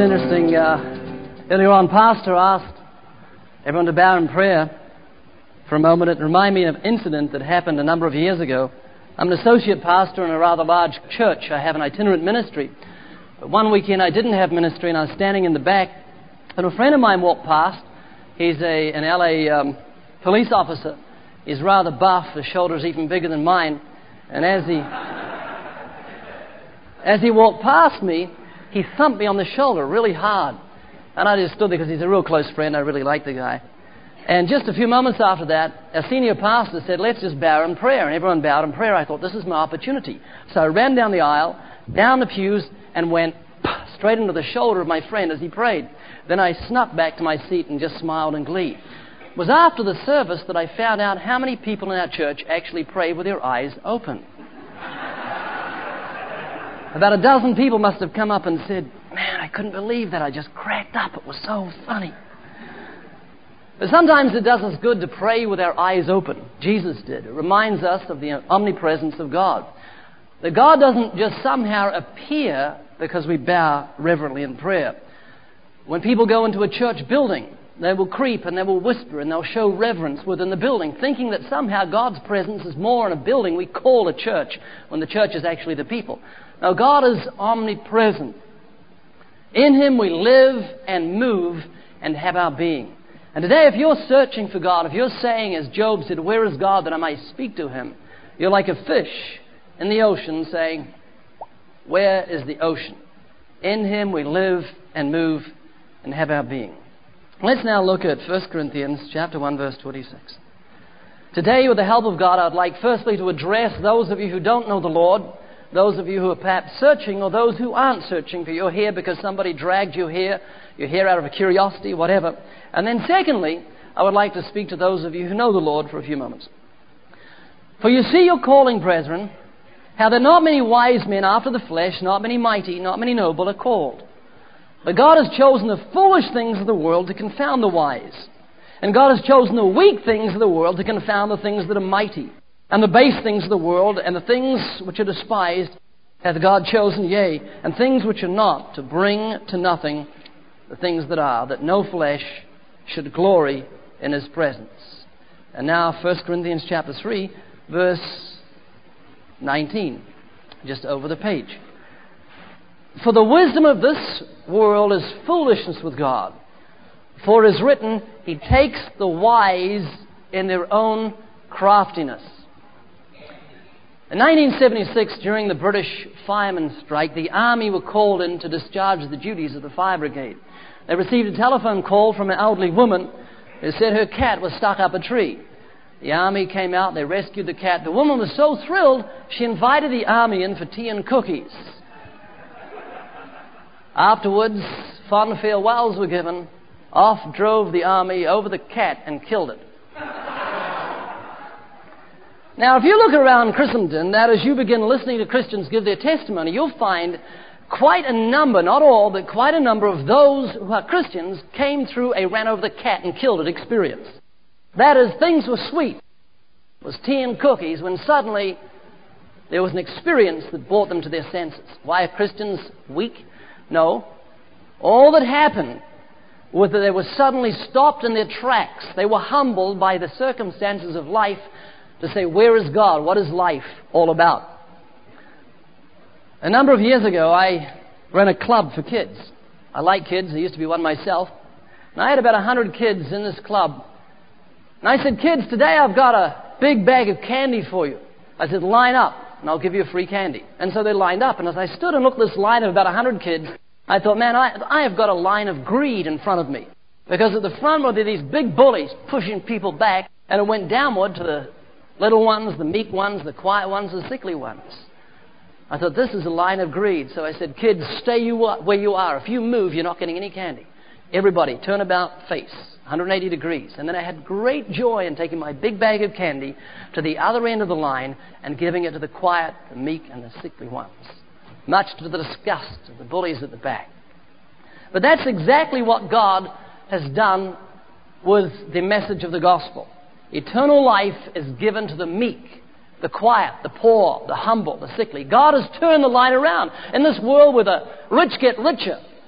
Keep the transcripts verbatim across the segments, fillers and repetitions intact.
interesting. Uh, earlier on, Pastor asked everyone to bow in prayer for a moment. It reminded me of an incident that happened a number of years ago. I'm an associate pastor in a rather large church. I have an itinerant ministry. But one weekend I didn't have ministry, and I was standing in the back, and a friend of mine walked past. He's a, an L A um, police officer. He's rather buff. His shoulder's even bigger than mine. And as he as he walked past me, he thumped me on the shoulder really hard. And I just stood there because he's a real close friend. I really like the guy. And just a few moments after that, a senior pastor said, let's just bow in prayer. And everyone bowed in prayer. I thought, this is my opportunity. So I ran down the aisle, down the pews, and went straight into the shoulder of my friend as he prayed. Then I snuck back to my seat and just smiled in glee. It was after the service that I found out how many people in our church actually pray with their eyes open. About a dozen people must have come up and said, man, I couldn't believe that. I just cracked up. It was so funny. But sometimes it does us good to pray with our eyes open. Jesus did. It reminds us of the omnipresence of God. That God doesn't just somehow appear because we bow reverently in prayer. When people go into a church building, they will creep and they will whisper and they'll show reverence within the building, thinking that somehow God's presence is more in a building we call a church when the church is actually the people. Now, God is omnipresent. In Him we live and move and have our being. And today, if you're searching for God, if you're saying, as Job said, where is God that I may speak to Him? You're like a fish in the ocean saying, where is the ocean? In Him we live and move and have our being. Let's now look at First Corinthians chapter one, verse twenty-six. Today, with the help of God, I'd like firstly to address those of you who don't know the Lord, those of you who are perhaps searching, or those who aren't searching, for you're here because somebody dragged you here, you're here out of a curiosity, whatever. And then secondly, I would like to speak to those of you who know the Lord for a few moments. For you see your calling, brethren, how there are not many wise men after the flesh, not many mighty, not many noble are called. But God has chosen the foolish things of the world to confound the wise. And God has chosen the weak things of the world to confound the things that are mighty. And the base things of the world, and the things which are despised, hath God chosen, yea, and things which are not, to bring to nothing the things that are, that no flesh should glory in His presence. And now, First Corinthians chapter three, verse nineteen, just over the page. For the wisdom of this world is foolishness with God. For it is written, He takes the wise in their own craftiness. In nineteen seventy-six, during the British firemen's strike, the army were called in to discharge the duties of the fire brigade. They received a telephone call from an elderly woman who said her cat was stuck up a tree. The army came out, they rescued the cat. The woman was so thrilled, she invited the army in for tea and cookies. Afterwards, fond farewells were given. Off drove the army over the cat and killed it. Now, if you look around Christendom, that as you begin listening to Christians give their testimony, you'll find quite a number, not all, but quite a number of those who are Christians came through a ran over the cat and killed it experience. That is, things were sweet. It was tea and cookies when suddenly there was an experience that brought them to their senses. Why are Christians weak? No. All that happened was that they were suddenly stopped in their tracks. They were humbled by the circumstances of life to say, where is God? What is life all about? A number of years ago, I ran a club for kids. I like kids. I used to be one myself. And I had about one hundred kids in this club. And I said, kids, today I've got a big bag of candy for you. I said, line up, and I'll give you a free candy. And so they lined up. And as I stood and looked at this line of about one hundred kids, I thought, man, I, I have got a line of greed in front of me. Because at the front were these big bullies pushing people back, and it went downward to the little ones, the meek ones, the quiet ones, the sickly ones. I thought, this is a line of greed. So I said, kids, stay you where you are. If you move, you're not getting any candy. Everybody, turn about face, one hundred eighty degrees. And then I had great joy in taking my big bag of candy to the other end of the line and giving it to the quiet, the meek, and the sickly ones, much to the disgust of the bullies at the back. But that's exactly what God has done with the message of the gospel. Eternal life is given to the meek, the quiet, the poor, the humble, the sickly. God has turned the line around. In this world where the rich get richer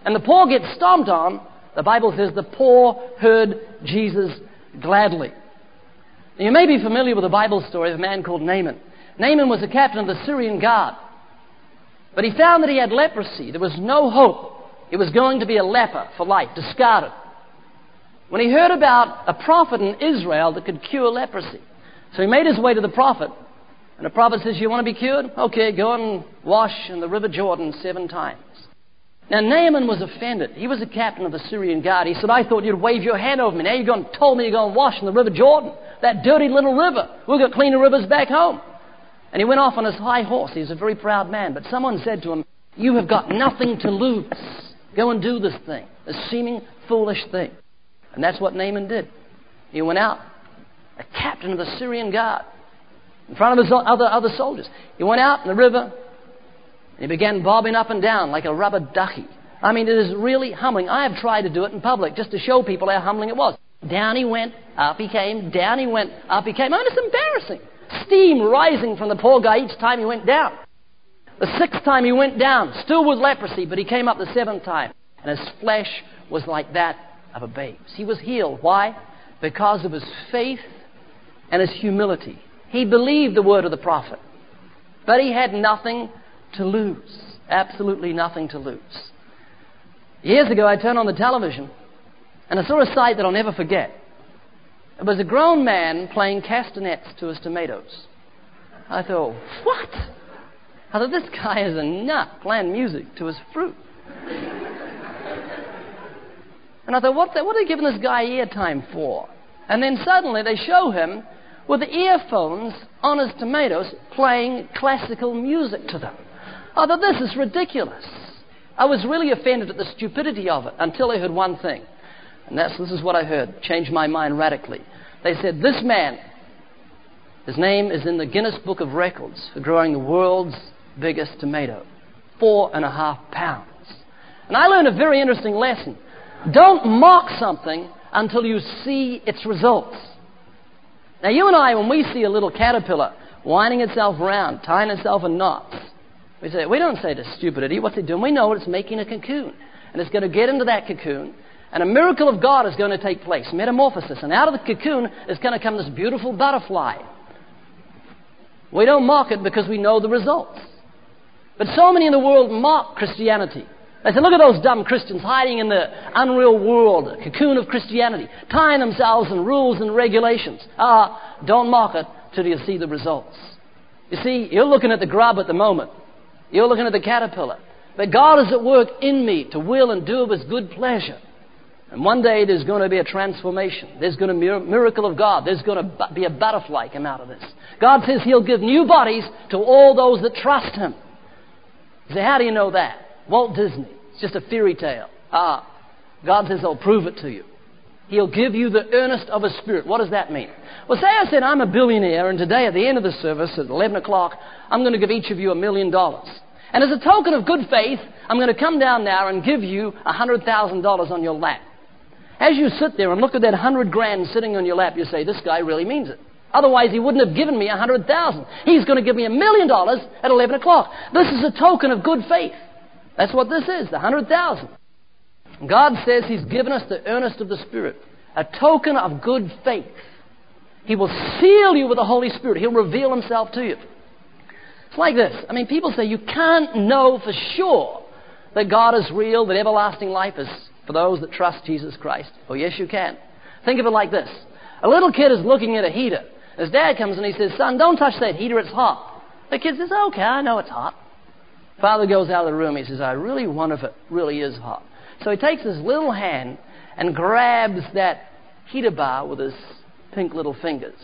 and the poor get stomped on, the Bible says the poor heard Jesus gladly. Now, you may be familiar with the Bible story of a man called Naaman. Naaman was the captain of the Syrian guard. But he found that he had leprosy. There was no hope. He was going to be a leper for life, discarded. When he heard about a prophet in Israel that could cure leprosy. So he made his way to the prophet. And the prophet says, you want to be cured? Okay, go and wash in the river Jordan seven times. Now, Naaman was offended. He was the captain of the Syrian guard. He said, I thought you'd wave your hand over me. Now you're going to told me you're going to wash in the river Jordan. That dirty little river. We've got cleaner rivers back home. And he went off on his high horse. He was a very proud man. But someone said to him, you have got nothing to lose. Go and do this thing, this seeming foolish thing. And that's what Naaman did. He went out, a captain of the Syrian guard, in front of his other, other soldiers. He went out in the river, and he began bobbing up and down like a rubber ducky. I mean, it is really humbling. I have tried to do it in public just to show people how humbling it was. Down he went, up he came, down he went, up he came. I mean, it's embarrassing. Steam rising from the poor guy each time he went down. The sixth time he went down, still with leprosy, but he came up the seventh time, and his flesh was like that of a babe's. He was healed. Why? Because of his faith and his humility. He believed the word of the prophet, but he had nothing to lose. Absolutely nothing to lose. Years ago, I turned on the television, and I saw a sight that I'll never forget. It was a grown man playing castanets to his tomatoes. I thought, what? I thought, this guy is a nut playing music to his fruit. And I thought, what, the, what are they giving this guy airtime for? And then suddenly they show him with the earphones on his tomatoes playing classical music to them. I thought, this is ridiculous. I was really offended at the stupidity of it until I heard one thing. And that's, this is what I heard. Changed my mind radically. They said, this man, his name is in the Guinness Book of Records for growing the world's biggest tomato. Four and a half pounds. And I learned a very interesting lesson. Don't mock something until you see its results. Now, you and I, when we see a little caterpillar winding itself around, tying itself in knots, we say, we don't say to stupidity, what's it doing? We know it's making a cocoon. And it's going to get into that cocoon, and a miracle of God is going to take place, metamorphosis. And out of the cocoon is going to come this beautiful butterfly. We don't mock it because we know the results. But so many in the world mock Christianity. They say, look at those dumb Christians hiding in the unreal world, the cocoon of Christianity, tying themselves in rules and regulations. Ah, don't mock it till you see the results. You see, you're looking at the grub at the moment. You're looking at the caterpillar. But God is at work in me to will and do of His good pleasure. And one day there's going to be a transformation. There's going to be a miracle of God. There's going to be a butterfly come out of this. God says He'll give new bodies to all those that trust Him. You say, how do you know that? Walt Disney. It's just a fairy tale. Ah, God says I'll prove it to you. He'll give you the earnest of His Spirit. What does that mean? Well, say I said I'm a billionaire, and today at the end of the service at eleven o'clock, I'm going to give each of you a million dollars. And as a token of good faith, I'm going to come down now and give you a hundred thousand dollars on your lap. As you sit there and look at that hundred grand sitting on your lap, you say, this guy really means it. Otherwise, he wouldn't have given me a hundred thousand. He's going to give me a million dollars at eleven o'clock. This is a token of good faith. That's what this is, the hundred thousand. God says He's given us the earnest of the Spirit, a token of good faith. He will seal you with the Holy Spirit. He'll reveal Himself to you. It's like this. I mean, people say you can't know for sure that God is real, that everlasting life is for those that trust Jesus Christ. Oh, yes, you can. Think of it like this. A little kid is looking at a heater. His dad comes and he says, son, don't touch that heater, it's hot. The kid says, okay, I know it's hot. Father goes out of the room. He says, I really wonder if it really is hot. So he takes his little hand and grabs that heater bar with his pink little fingers.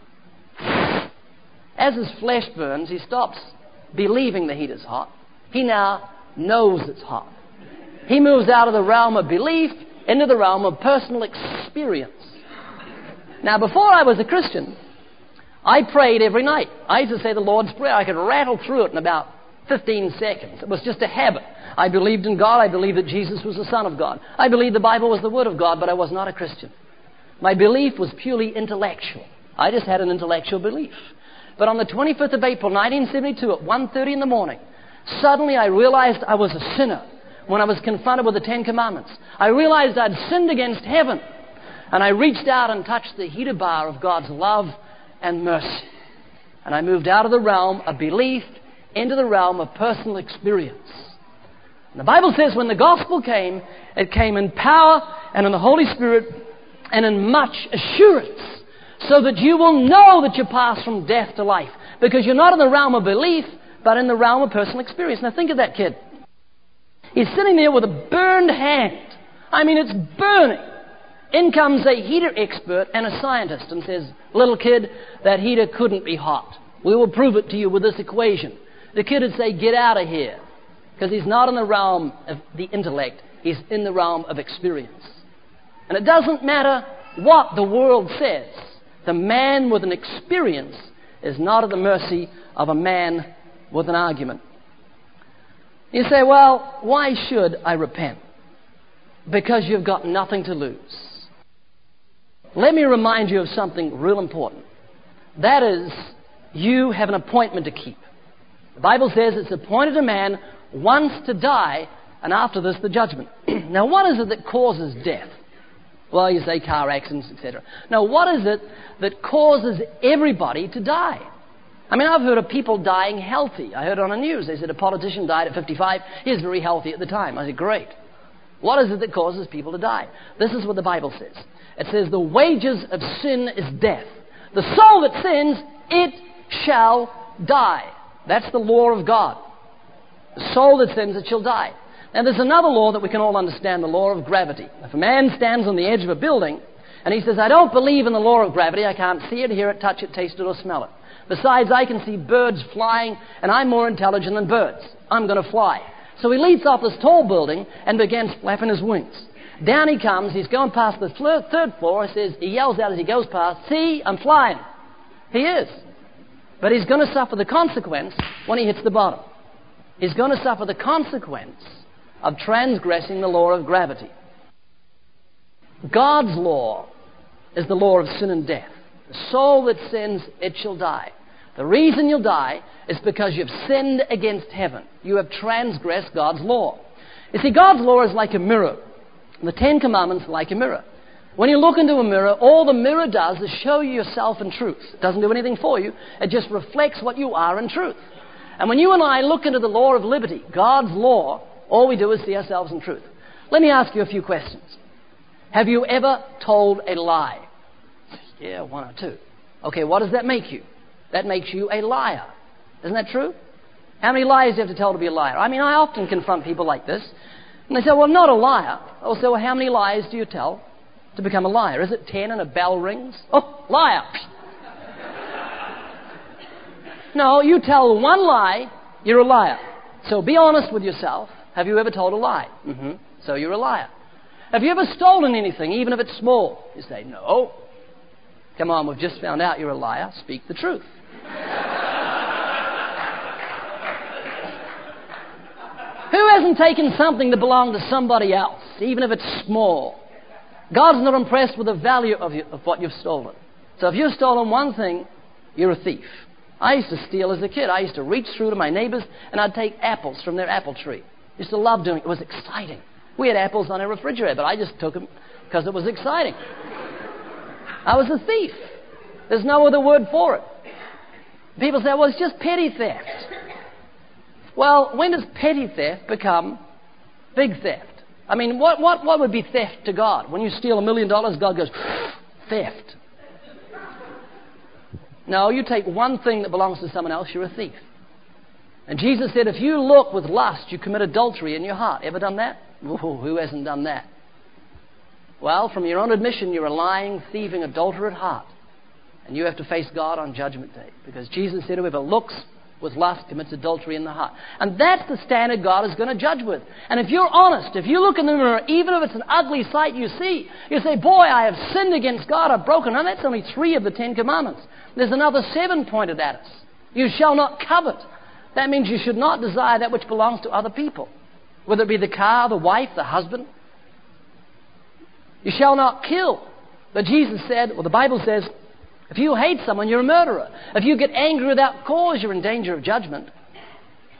As his flesh burns, he stops believing the heater's hot. He now knows it's hot. He moves out of the realm of belief into the realm of personal experience. Now, before I was a Christian, I prayed every night. I used to say the Lord's Prayer. I could rattle through it in about fifteen seconds. It was just a habit. I believed in God. I believed that Jesus was the Son of God. I believed the Bible was the Word of God, but I was not a Christian. My belief was purely intellectual. I just had an intellectual belief. But on the twenty-fifth of April, nineteen seventy-two, at one thirty in the morning, suddenly I realized I was a sinner. when I was confronted with the Ten Commandments. I realized I'd sinned against heaven, and I reached out and touched the heater bar of God's love and mercy. And I moved out of the realm of belief into the realm of personal experience. And the Bible says when the gospel came, it came in power and in the Holy Spirit and in much assurance, so that you will know that you pass from death to life, because you're not in the realm of belief, but in the realm of personal experience. Now think of that kid. He's sitting there with a burned hand. I mean, it's burning. In comes a heater expert and a scientist and says, little kid, that heater couldn't be hot. We will prove it to you with this equation. The kid would say, get out of here, because he's not in the realm of the intellect. He's in the realm of experience. And it doesn't matter what the world says. The man with an experience is not at the mercy of a man with an argument. You say, well, why should I repent? Because you've got nothing to lose. Let me remind you of something real important. That is, you have an appointment to keep. The Bible says it's appointed a man once to die, and after this, the judgment. Now, what is it that causes death? Well, you say car accidents, et cetera. Now, what is it that causes everybody to die? I mean, I've heard of people dying healthy. I heard on the news, they said a politician died at fifty-five. He was very healthy at the time. I said, great. What is it that causes people to die? This is what the Bible says. It says, the wages of sin is death. The soul that sins, it shall die. That's the law of God. The soul that sins, it shall die. Now, there's another law that we can all understand, the law of gravity. If a man stands on the edge of a building and he says, I don't believe in the law of gravity, I can't see it, hear it, touch it, taste it, or smell it. Besides, I can see birds flying, and I'm more intelligent than birds. I'm going to fly. So he leaps off this tall building and begins flapping his wings. Down he comes. He's going past the third floor. He says, he yells out as he goes past, see, I'm flying. He is. But he's going to suffer the consequence when he hits the bottom. He's going to suffer the consequence of transgressing the law of gravity. God's law is the law of sin and death. The soul that sins, it shall die. The reason you'll die is because you've sinned against heaven. You have transgressed God's law. You see, God's law is like a mirror. The Ten Commandments are like a mirror. When you look into a mirror, all the mirror does is show you yourself in truth. It doesn't do anything for you. It just reflects what you are in truth. And when you and I look into the law of liberty, God's law, all we do is see ourselves in truth. Let me ask you a few questions. Have you ever told a lie? Yeah, one or two. Okay, what does that make you? That makes you a liar. Isn't that true? How many lies do you have to tell to be a liar? I mean, I often confront people like this. And they say, well, I'm not a liar. I'll say, well, how many lies do you tell to become a liar? Is it ten and a bell rings? Oh, liar. No, you tell one lie, you're a liar. So be honest with yourself. Have you ever told a lie? Mm-hmm. So you're a liar. Have you ever stolen anything, even if it's small? You say, no. Come on, we've just found out you're a liar. Speak the truth. Who hasn't taken something that belonged to somebody else, even if it's small? God's not impressed with the value of, you, of what you've stolen. So if you've stolen one thing, you're a thief. I used to steal as a kid. I used to reach through to my neighbors and I'd take apples from their apple tree. I used to love doing it. It was exciting. We had apples on our refrigerator, but I just took them because it was exciting. I was a thief. There's no other word for it. People say, well, it's just petty theft. Well, when does petty theft become big theft? I mean, what, what, what would be theft to God? When you steal a million dollars, God goes, theft. No, you take one thing that belongs to someone else, you're a thief. And Jesus said, if you look with lust, you commit adultery in your heart. Ever done that? Ooh, who hasn't done that? Well, from your own admission, you're a lying, thieving, adulterate heart. And you have to face God on Judgment Day. Because Jesus said, whoever looks with lust commits adultery in the heart. And that's the standard God is going to judge with. And if you're honest, if you look in the mirror, even if it's an ugly sight you see, you say, boy, I have sinned against God, I've broken. And that's only three of the Ten Commandments. There's another seven pointed at us. You shall not covet. That means you should not desire that which belongs to other people. Whether it be the car, the wife, the husband. You shall not kill. But Jesus said, well, the Bible says, if you hate someone, you're a murderer. If you get angry without cause, you're in danger of judgment.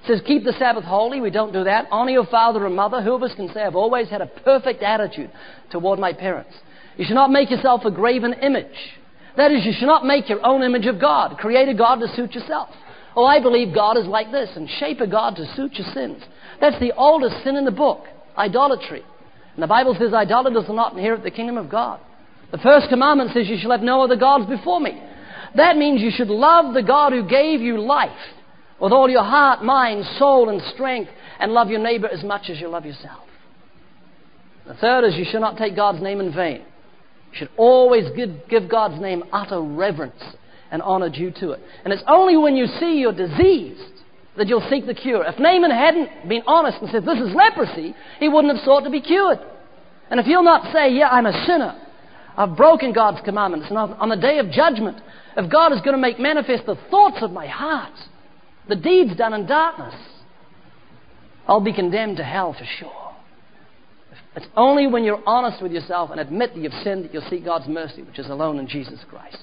It says, keep the Sabbath holy. We don't do that. Honor your father and mother. Who of us can say, I've always had a perfect attitude toward my parents? You should not make yourself a graven image. That is, you should not make your own image of God. Create a God to suit yourself. Oh, I believe God is like this, and shape a God to suit your sins. That's the oldest sin in the book, idolatry. And the Bible says idolaters will not inherit the kingdom of God. The first commandment says you shall have no other gods before me. That means you should love the God who gave you life with all your heart, mind, soul, and strength, and love your neighbor as much as you love yourself. The third is you should not take God's name in vain. You should always give, give God's name utter reverence and honor due to it. And it's only when you see you're diseased that you'll seek the cure. If Naaman hadn't been honest and said, this is leprosy, he wouldn't have sought to be cured. And if you'll not say, yeah, I'm a sinner, I've broken God's commandments, and on the day of judgment, if God is going to make manifest the thoughts of my heart, the deeds done in darkness, I'll be condemned to hell for sure. It's only when you're honest with yourself and admit that you've sinned that you'll seek God's mercy, which is alone in Jesus Christ.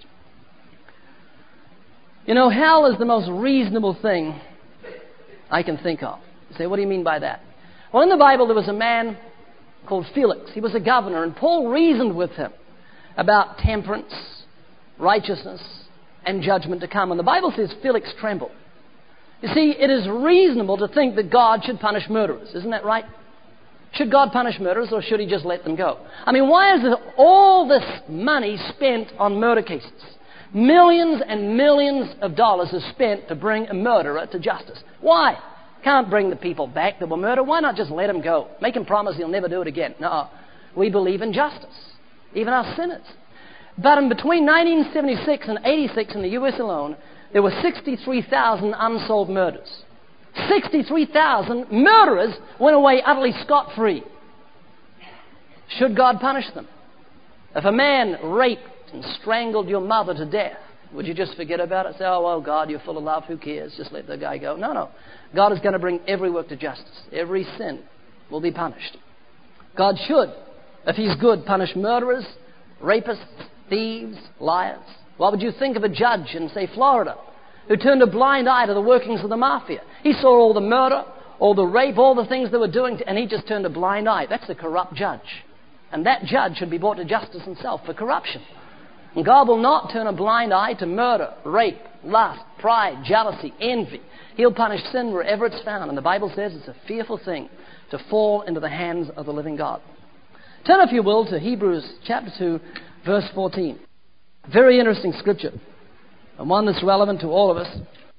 You know, hell is the most reasonable thing I can think of. You say, what do you mean by that? Well, in the Bible there was a man called Felix. He was a governor, and Paul reasoned with him about temperance, righteousness, and judgment to come. And the Bible says Felix trembled. You see, it is reasonable to think that God should punish murderers. Isn't that right? Should God punish murderers, or should he just let them go? I mean, why is there all this money spent on murder cases? Millions and millions of dollars are spent to bring a murderer to justice. Why? Can't bring the people back that were murdered. Why not just let him go? Make him promise he'll never do it again. No, we believe in justice, even our sinners. But in between nineteen seventy-six and eighty-six in the U S alone, there were sixty-three thousand unsolved murders. sixty-three thousand murderers went away utterly scot-free. Should God punish them? If a man raped and strangled your mother to death, would you just forget about it? Say, oh, well, God, you're full of love. Who cares? Just let the guy go. No, no. God is going to bring every work to justice. Every sin will be punished. God should, if he's good, punish murderers, rapists, thieves, liars. What would you think of a judge in, say, Florida, who turned a blind eye to the workings of the mafia? He saw all the murder, all the rape, all the things they were doing, to, and he just turned a blind eye. That's a corrupt judge. And that judge should be brought to justice himself for corruption. And God will not turn a blind eye to murder, rape, lust, pride, jealousy, envy. He'll punish sin wherever it's found. And the Bible says it's a fearful thing to fall into the hands of the living God. Turn, if you will, to Hebrews chapter two, verse fourteen. Very interesting scripture, and one that's relevant to all of us.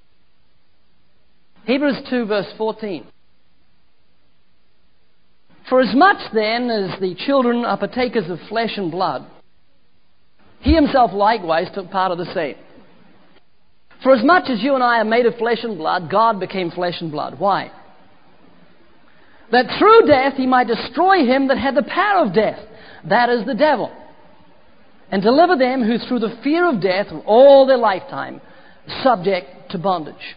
Hebrews two, verse fourteen. For as much then as the children are partakers of flesh and blood, he himself likewise took part of the same. For as much as you and I are made of flesh and blood, God became flesh and blood. Why? That through death he might destroy him that had the power of death, that is the devil, and deliver them who through the fear of death were all their lifetime subject to bondage.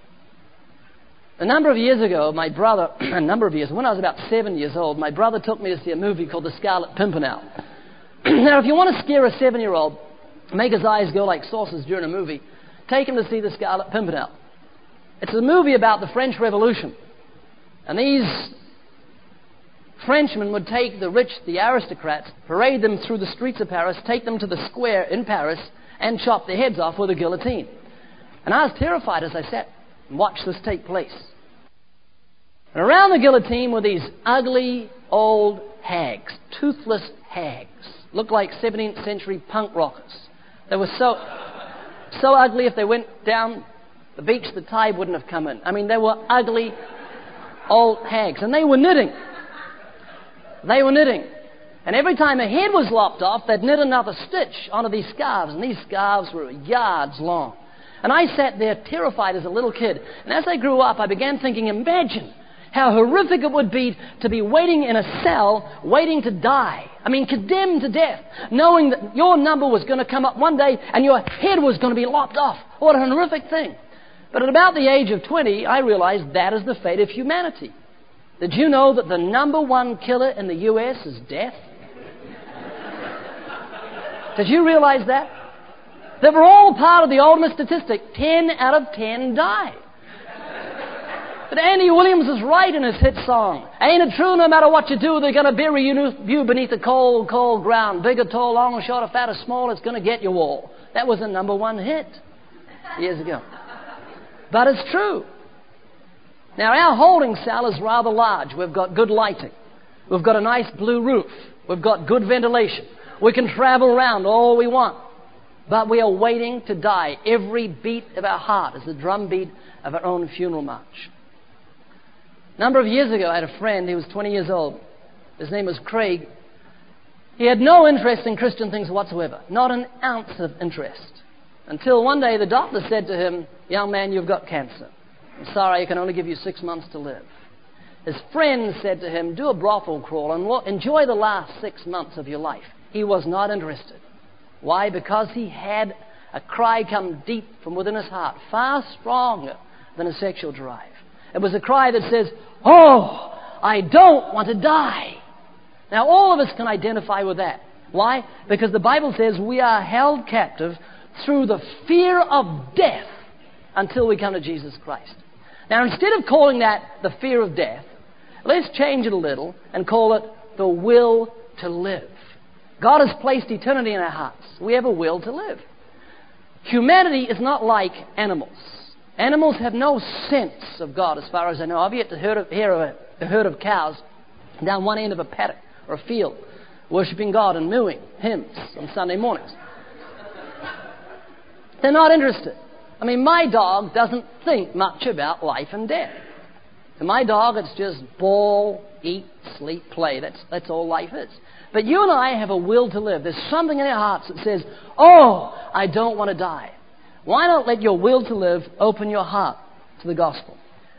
A number of years ago, my brother, a number of years, when I was about seven years old, my brother took me to see a movie called The Scarlet Pimpernel. Now, if you want to scare a seven-year-old, make his eyes go like saucers during a movie, take him to see The Scarlet Pimpernel. It's a movie about the French Revolution. And these Frenchmen would take the rich, the aristocrats, parade them through the streets of Paris, take them to the square in Paris, and chop their heads off with a guillotine. And I was terrified as I sat and watched this take place. And around the guillotine were these ugly old hags, toothless hags. Looked like seventeenth century punk rockers. They were so, so ugly if they went down the beach, the tide wouldn't have come in. I mean, they were ugly old hags. And they were knitting. They were knitting. And every time a head was lopped off, they'd knit another stitch onto these scarves. And these scarves were yards long. And I sat there terrified as a little kid. And as I grew up, I began thinking, imagine how horrific it would be to be waiting in a cell, waiting to die. I mean, condemned to death, knowing that your number was going to come up one day and your head was going to be lopped off. What a horrific thing. But at about the age of twenty, I realized that is the fate of humanity. Did you know that the number one killer in the U S is death? Did you realize that? That we're all part of the ultimate statistic. Ten out of ten die. But Andy Williams is right in his hit song. Ain't it true, no matter what you do, they're going to bury you beneath the cold, cold ground. Big or tall, long or short or fat or small, it's going to get you all. That was a number one hit years ago. But it's true. Now, our holding cell is rather large. We've got good lighting. We've got a nice blue roof. We've got good ventilation. We can travel around all we want. But we are waiting to die. Every beat of our heart is the drum beat of our own funeral march. A number of years ago, I had a friend. He was twenty years old. His name was Craig. He had no interest in Christian things whatsoever. Not an ounce of interest. Until one day the doctor said to him, young man, you've got cancer. I'm sorry, I can only give you six months to live. His friend said to him, do a brothel crawl and enjoy the last six months of your life. He was not interested. Why? Because he had a cry come deep from within his heart, far stronger than a sexual drive. It was a cry that says, oh, I don't want to die. Now, all of us can identify with that. Why? Because the Bible says we are held captive through the fear of death until we come to Jesus Christ. Now, instead of calling that the fear of death, let's change it a little and call it the will to live. God has placed eternity in our hearts. We have a will to live. Humanity is not like animals. Animals have no sense of God as far as I know. I've yet to hear of, hear of a, a herd of cows down one end of a paddock or a field worshiping God and mooing hymns on Sunday mornings. They're not interested. I mean, my dog doesn't think much about life and death. To my dog, it's just ball, eat, sleep, play. That's, that's all life is. But you and I have a will to live. There's something in our hearts that says, oh, I don't want to die. Why not let your will to live open your heart to the gospel?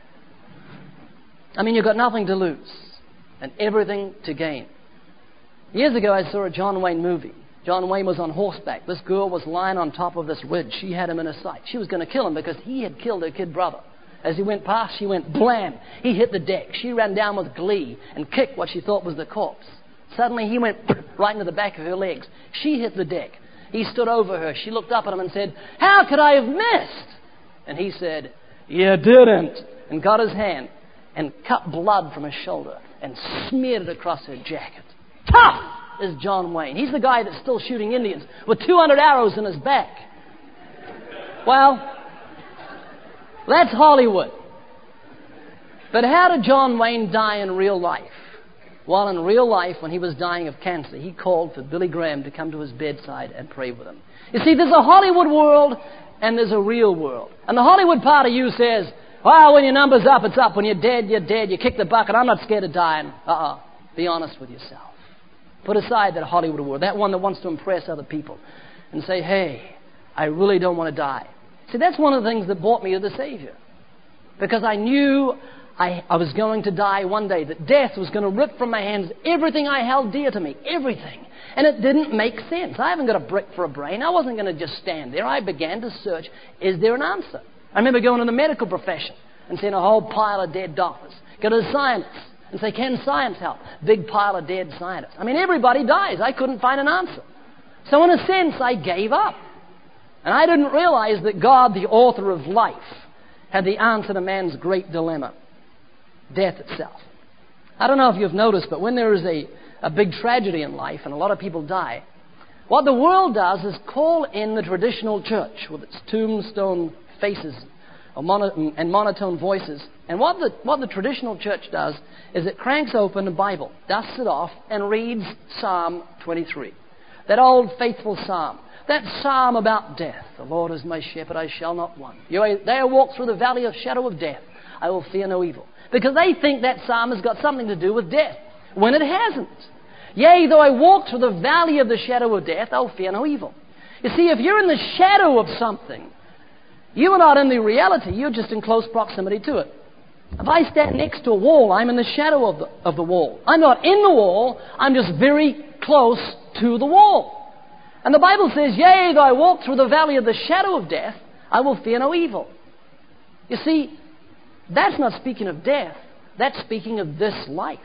I mean, you've got nothing to lose and everything to gain. Years ago, I saw a John Wayne movie. John Wayne was on horseback. This girl was lying on top of this ridge. She had him in her sight. She was going to kill him because he had killed her kid brother. As he went past, she went blam. He hit the deck. She ran down with glee and kicked what she thought was the corpse. Suddenly, he went right into the back of her legs. She hit the deck. He stood over her. She looked up at him and said, how could I have missed? And he said, you didn't. And got his hand and cut blood from his shoulder and smeared it across her jacket. Tough is John Wayne. He's the guy that's still shooting Indians with two hundred arrows in his back. Well, that's Hollywood. But how did John Wayne die in real life? Well, in real life, when he was dying of cancer, he called for Billy Graham to come to his bedside and pray with him. You see, there's a Hollywood world and there's a real world. And the Hollywood part of you says, well, when your number's up, it's up. When you're dead, you're dead. You kick the bucket. I'm not scared of dying. Uh-uh. Be honest with yourself. Put aside that Hollywood world, that one that wants to impress other people, and say, hey, I really don't want to die. See, that's one of the things that brought me to the Savior. Because I knew I, I was going to die one day, that death was going to rip from my hands everything I held dear to me, everything. And it didn't make sense. I haven't got a brick for a brain. I wasn't going to just stand there. I began to search, is there an answer? I remember going to the medical profession and seeing a whole pile of dead doctors. Go to the scientists and say, can science help? Big pile of dead scientists. I mean, everybody dies. I couldn't find an answer. So in a sense, I gave up. And I didn't realize that God, the author of life, had the answer to man's great dilemma, death itself. I don't know if you've noticed, but when there is a, a big tragedy in life and a lot of people die, what the world does is call in the traditional church with its tombstone faces mono, and monotone voices. And what the, what the traditional church does is it cranks open the Bible, dusts it off, and reads Psalm twenty-three. That old faithful psalm. That psalm about death. The Lord is my shepherd, I shall not want. Though I walk through the valley of shadow of death, I will fear no evil. Because they think that psalm has got something to do with death, when it hasn't. Yea, though I walk through the valley of the shadow of death, I will fear no evil. You see, if you're in the shadow of something, you are not in the reality, you're just in close proximity to it. If I stand next to a wall, I'm in the shadow of the, of the wall. I'm not in the wall, I'm just very close to the wall. And the Bible says, yea, though I walk through the valley of the shadow of death, I will fear no evil. You see, that's not speaking of death. That's speaking of this life.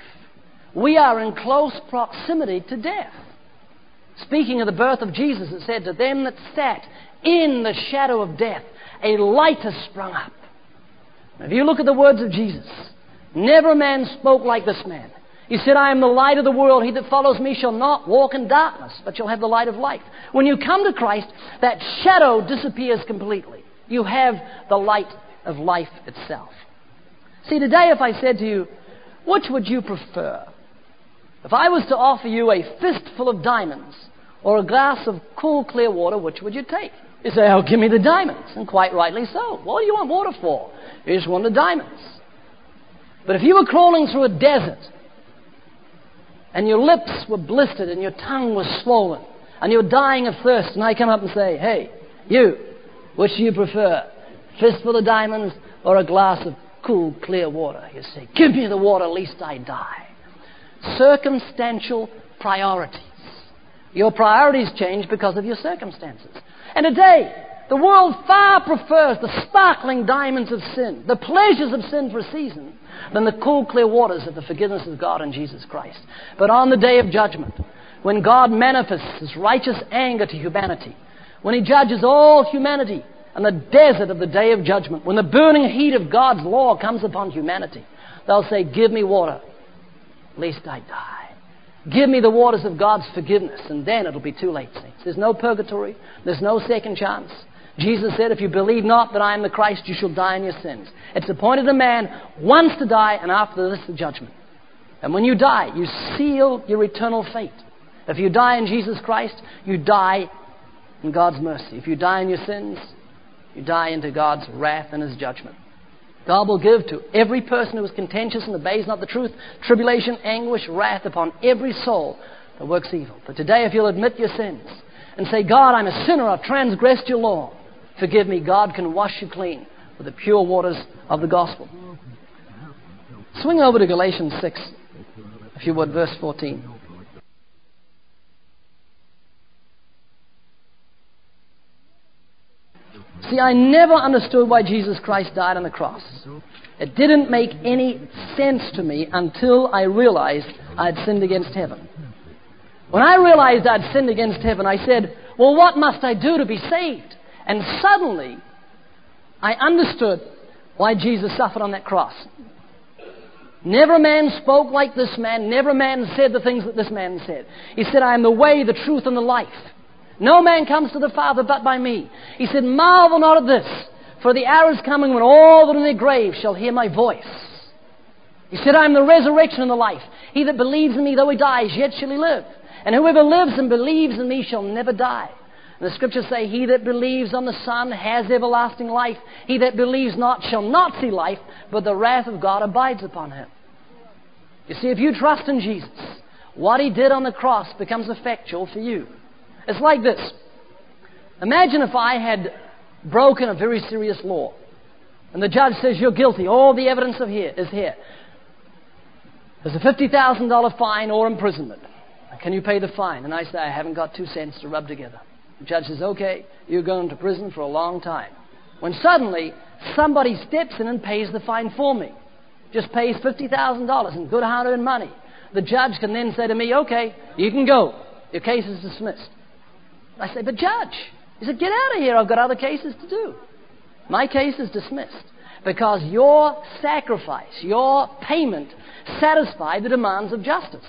We are in close proximity to death. Speaking of the birth of Jesus, it said, to them that sat in the shadow of death, a light has sprung up. If you look at the words of Jesus, never a man spoke like this man. He said, I am the light of the world. He that follows me shall not walk in darkness, but shall have the light of life. When you come to Christ, that shadow disappears completely. You have the light of life itself. See, today if I said to you, which would you prefer? If I was to offer you a fistful of diamonds or a glass of cool, clear water, which would you take? You say, oh, give me the diamonds. And quite rightly so. What do you want water for? You just want the diamonds. But if you were crawling through a desert and your lips were blistered and your tongue was swollen and you were dying of thirst, and I come up and say, hey, you, which do you prefer? Fistful of diamonds or a glass of cool, clear water? You say, give me the water, lest I die. Circumstantial priorities. Your priorities change because of your circumstances. And today, the world far prefers the sparkling diamonds of sin, the pleasures of sin for a season, than the cool, clear waters of the forgiveness of God in Jesus Christ. But on the day of judgment, when God manifests His righteous anger to humanity, when He judges all humanity in the desert of the day of judgment, when the burning heat of God's law comes upon humanity, they'll say, give me water, lest I die. Give me the waters of God's forgiveness, and then it'll be too late, saints. There's no purgatory. There's no second chance. Jesus said, if you believe not that I am the Christ, you shall die in your sins. It's appointed a man once to die, and after this, the judgment. And when you die, you seal your eternal fate. If you die in Jesus Christ, you die in God's mercy. If you die in your sins, you die into God's wrath and His judgment. God will give to every person who is contentious and obeys not the truth, tribulation, anguish, wrath upon every soul that works evil. But today, if you'll admit your sins and say, God, I'm a sinner, I've transgressed your law, forgive me, God can wash you clean with the pure waters of the gospel. Swing over to Galatians six, if you would, verse fourteen. See, I never understood why Jesus Christ died on the cross. It didn't make any sense to me until I realized I'd sinned against heaven. When I realized I'd sinned against heaven, I said, well, what must I do to be saved? And suddenly, I understood why Jesus suffered on that cross. Never a man spoke like this man. Never a man said the things that this man said. He said, I am the way, the truth, and the life. No man comes to the Father but by me. He said, marvel not at this, for the hour is coming when all that are in their graves shall hear my voice. He said, I am the resurrection and the life. He that believes in me, though he dies, yet shall he live. And whoever lives and believes in me shall never die. And the Scriptures say, he that believes on the Son has everlasting life. He that believes not shall not see life, but the wrath of God abides upon him. You see, if you trust in Jesus, what He did on the cross becomes effectual for you. It's like this. Imagine if I had broken a very serious law, and the judge says, you're guilty. All the evidence of here is here. There's a fifty thousand dollars fine or imprisonment. Can you pay the fine? And I say, I haven't got two cents to rub together. The judge says, okay, you're going to prison for a long time. When suddenly, somebody steps in and pays the fine for me. Just pays fifty thousand dollars in good hard-earned money. The judge can then say to me, okay, you can go. Your case is dismissed. I say, but judge, he said, get out of here. I've got other cases to do. My case is dismissed because your sacrifice, your payment satisfied the demands of justice.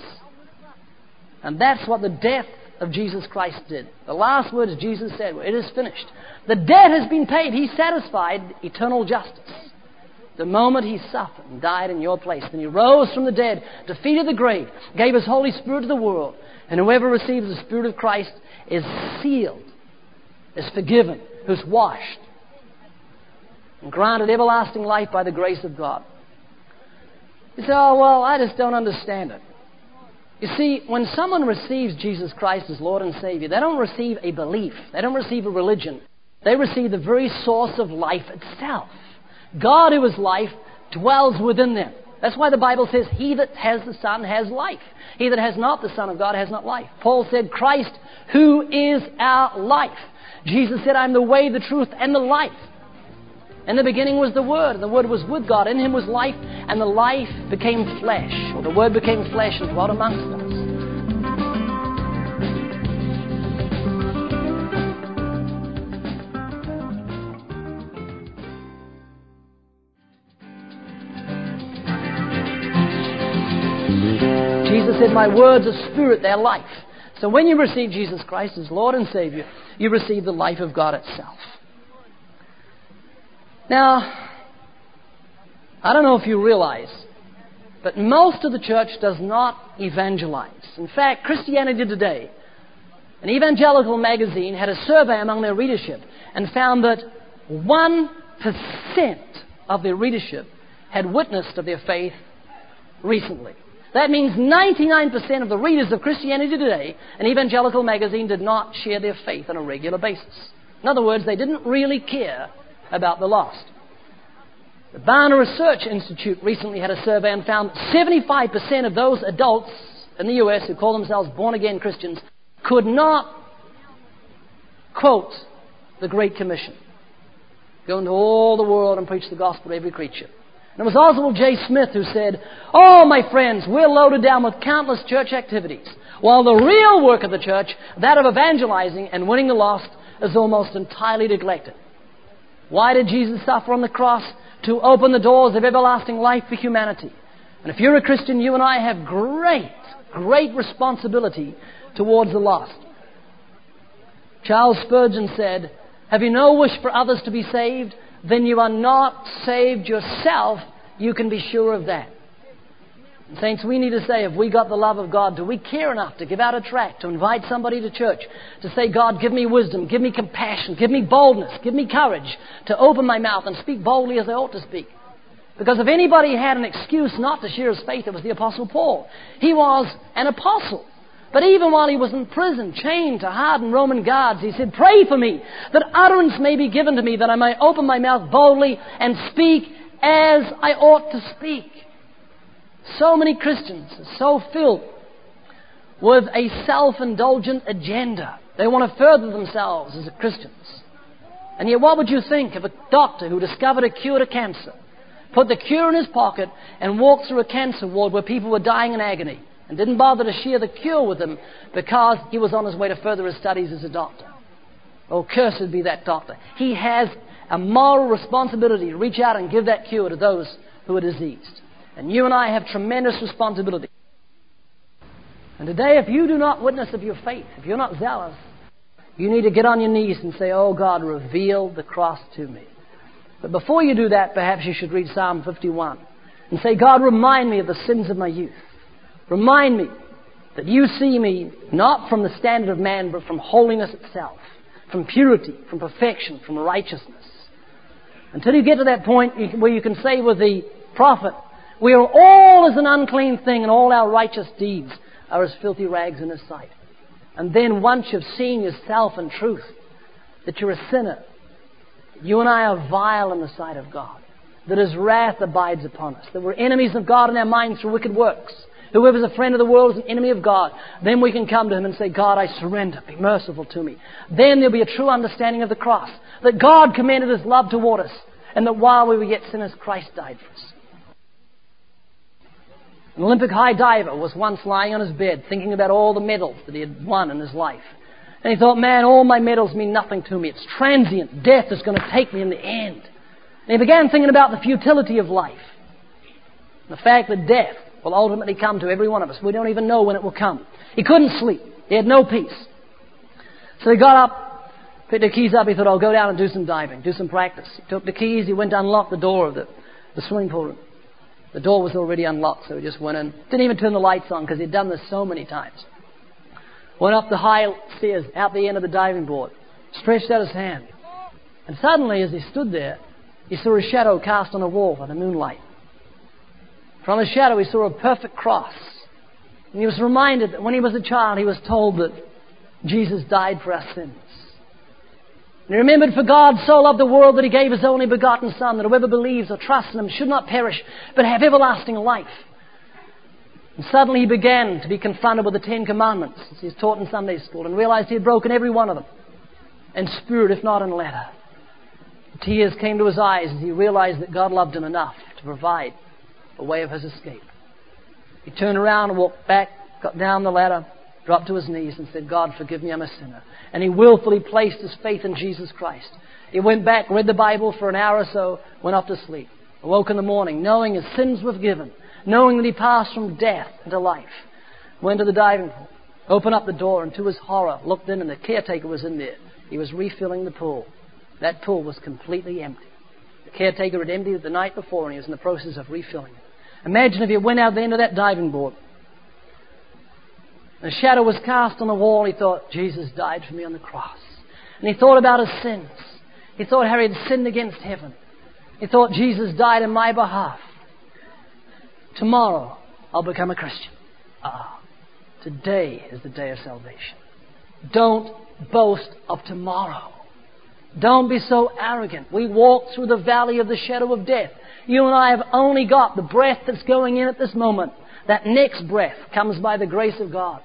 And that's what the death of Jesus Christ did. The last words Jesus said were, it is finished. The debt has been paid. He satisfied eternal justice. The moment He suffered and died in your place, then He rose from the dead, defeated the grave, gave His Holy Spirit to the world. And whoever receives the Spirit of Christ is sealed, is forgiven, who's washed, and granted everlasting life by the grace of God. You say, oh, well, I just don't understand it. You see, when someone receives Jesus Christ as Lord and Savior, they don't receive a belief. They don't receive a religion. They receive the very source of life itself. God, who is life, dwells within them. That's why the Bible says, he that has the Son has life. He that has not the Son of God has not life. Paul said, Christ, who is our life. Jesus said, I'm the way, the truth, and the life. In the beginning was the Word, and the Word was with God. In Him was life, and the life became flesh, or the Word became flesh and dwelt amongst us. Jesus said, my words are spirit, they're life. So when you receive Jesus Christ as Lord and Savior, you receive the life of God itself. Now, I don't know if you realize, but most of the church does not evangelize. In fact, Christianity Today, an evangelical magazine, had a survey among their readership and found that one percent of their readership had witnessed of their faith recently. That means ninety-nine percent of the readers of Christianity Today, an evangelical magazine, did not share their faith on a regular basis. In other words, they didn't really care about the lost. The Barna Research Institute recently had a survey and found that seventy-five percent of those adults in the U S who call themselves born-again Christians could not quote the Great Commission. Go into all the world and preach the gospel to every creature. And it was Oswald J. Smith who said, oh, my friends, we're loaded down with countless church activities, while the real work of the church, that of evangelizing and winning the lost, is almost entirely neglected. Why did Jesus suffer on the cross? To open the doors of everlasting life for humanity. And if you're a Christian, you and I have great, great responsibility towards the lost. Charles Spurgeon said, have you no wish for others to be saved? Then you are not saved yourself. You can be sure of that. And saints, we need to say, if we got the love of God, do we care enough to give out a tract, to invite somebody to church, to say, God, give me wisdom, give me compassion, give me boldness, give me courage to open my mouth and speak boldly as I ought to speak? Because if anybody had an excuse not to share his faith, it was the Apostle Paul. He was an apostle. But even while he was in prison, chained to hardened Roman guards, he said, pray for me, that utterance may be given to me, that I may open my mouth boldly and speak as I ought to speak. So many Christians are so filled with a self-indulgent agenda. They want to further themselves as Christians. And yet what would you think of a doctor who discovered a cure to cancer, put the cure in his pocket and walked through a cancer ward where people were dying in agony, and didn't bother to share the cure with them because he was on his way to further his studies as a doctor? Oh, cursed be that doctor. He has a moral responsibility to reach out and give that cure to those who are diseased. And you and I have tremendous responsibility. And today, if you do not witness of your faith, if you're not zealous, you need to get on your knees and say, oh God, reveal the cross to me. But before you do that, perhaps you should read Psalm fifty-one and say, God, remind me of the sins of my youth. Remind me that you see me not from the standard of man, but from holiness itself, from purity, from perfection, from righteousness. Until you get to that point where you can say with the prophet, we are all as an unclean thing, and all our righteous deeds are as filthy rags in his sight. And then once you've seen yourself in truth, that you're a sinner, you and I are vile in the sight of God, that his wrath abides upon us, that we're enemies of God in our minds through wicked works. Whoever's a friend of the world is an enemy of God. Then we can come to him and say, God, I surrender. Be merciful to me. Then there'll be a true understanding of the cross, that God commended his love toward us, and that while we were yet sinners, Christ died for us. An Olympic high diver was once lying on his bed thinking about all the medals that he had won in his life. And he thought, man, all my medals mean nothing to me. It's transient. Death is going to take me in the end. And he began thinking about the futility of life. The fact that death will ultimately come to every one of us. We don't even know when it will come. He couldn't sleep. He had no peace. So he got up, picked the keys up. He thought, I'll go down and do some diving, do some practice. He took the keys. He went to unlock the door of the, the swimming pool room. The door was already unlocked, so he just went in. Didn't even turn the lights on because he'd done this so many times. Went up the high stairs, out the end of the diving board, stretched out his hand. And suddenly, as he stood there, he saw a shadow cast on a wall by the moonlight. From the shadow, he saw a perfect cross. And he was reminded that when he was a child, he was told that Jesus died for our sins. And he remembered, for God so loved the world that he gave his only begotten Son, that whoever believes or trusts in him should not perish, but have everlasting life. And suddenly he began to be confronted with the Ten Commandments, as he was taught in Sunday school, and realized he had broken every one of them, in spirit if not in letter. Tears came to his eyes as he realized that God loved him enough to provide a way of his escape. He turned around and walked back, got down the ladder, dropped to his knees and said, God, forgive me, I'm a sinner. And he willfully placed his faith in Jesus Christ. He went back, read the Bible for an hour or so, went off to sleep. Awoke in the morning, knowing his sins were forgiven, knowing that he passed from death into life. Went to the diving pool, opened up the door, and to his horror, looked in, and the caretaker was in there. He was refilling the pool. That pool was completely empty. The caretaker had emptied it the night before, and he was in the process of refilling it. Imagine if you went out the end of that diving board. A shadow was cast on the wall. He thought, Jesus died for me on the cross. And he thought about his sins. He thought how he had sinned against heaven. He thought Jesus died in my behalf. Tomorrow, I'll become a Christian. Ah, today is the day of salvation. Don't boast of tomorrow. Don't be so arrogant. We walk through the valley of the shadow of death. You and I have only got the breath that's going in at this moment. That next breath comes by the grace of God.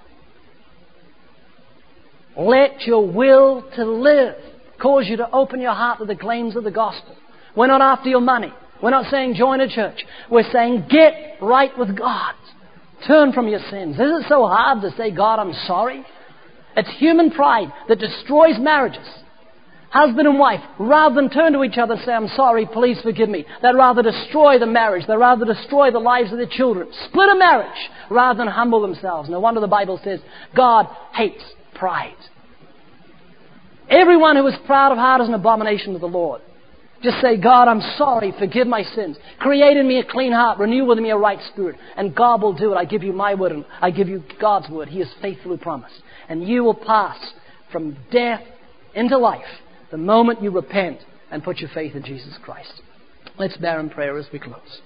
Let your will to live cause you to open your heart to the claims of the gospel. We're not after your money. We're not saying join a church. We're saying get right with God. Turn from your sins. Is it so hard to say, God, I'm sorry? It's human pride that destroys marriages. Husband and wife, rather than turn to each other and say, I'm sorry, please forgive me, they'd rather destroy the marriage. They'd rather destroy the lives of their children. Split a marriage rather than humble themselves. No wonder the Bible says God hates pride. Everyone who is proud of heart is an abomination to the Lord. Just say, God, I'm sorry. Forgive my sins. Create in me a clean heart. Renew within me a right spirit. And God will do it. I give you my word and I give you God's word. He is faithfully promised. And you will pass from death into life the moment you repent and put your faith in Jesus Christ. Let's bow in prayer as we close.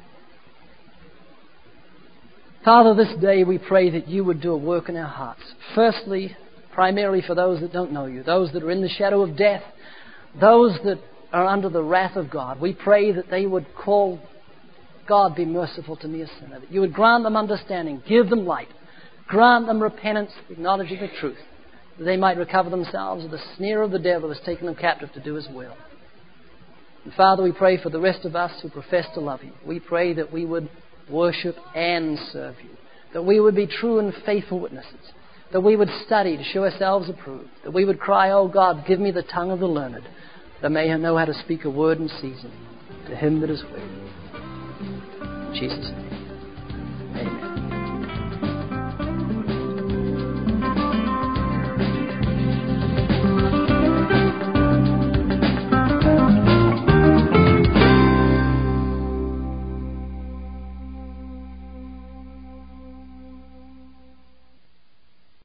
Father, this day we pray that you would do a work in our hearts. Firstly, primarily for those that don't know you, those that are in the shadow of death, those that are under the wrath of God. We pray that they would call, God, be merciful to me, a sinner. That you would grant them understanding, give them light, grant them repentance, acknowledging the truth, that they might recover themselves of the snare of the devil who has taken them captive to do his will. And Father, we pray for the rest of us who profess to love you. We pray that we would worship and serve you, that we would be true and faithful witnesses, that we would study to show ourselves approved, that we would cry, oh God, give me the tongue of the learned, that may know how to speak a word in season to him that is weary. In Jesus' name.